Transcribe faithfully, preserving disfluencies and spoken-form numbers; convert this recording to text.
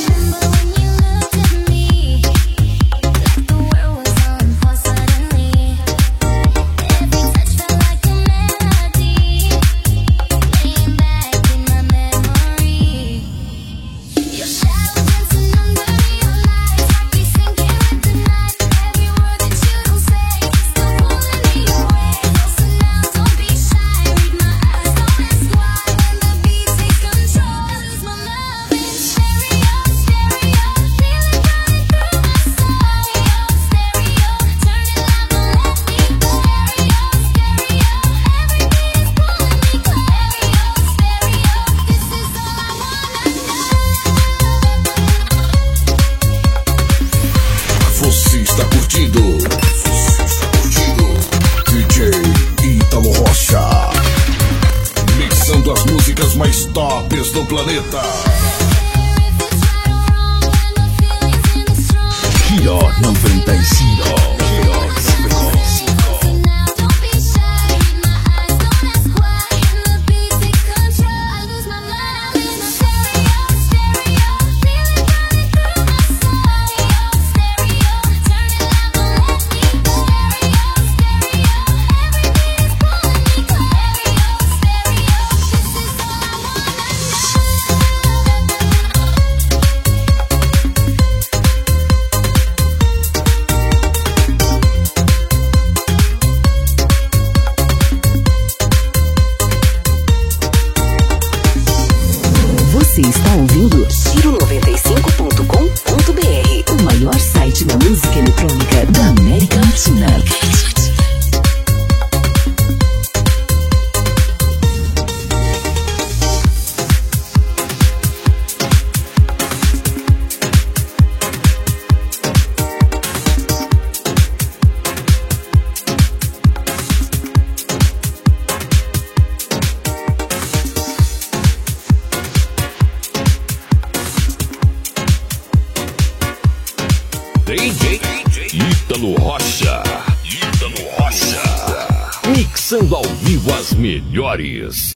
Mais tops do planeta. Hiro noventa e cinco. Hiro noventa e cinco. Você está ouvindo Hiro noventa e cinco ponto com ponto br, o maior site da música eletrônica da América Latina. D J Ítalo Rocha. Ítalo Rocha. Mixando ao vivo as melhores.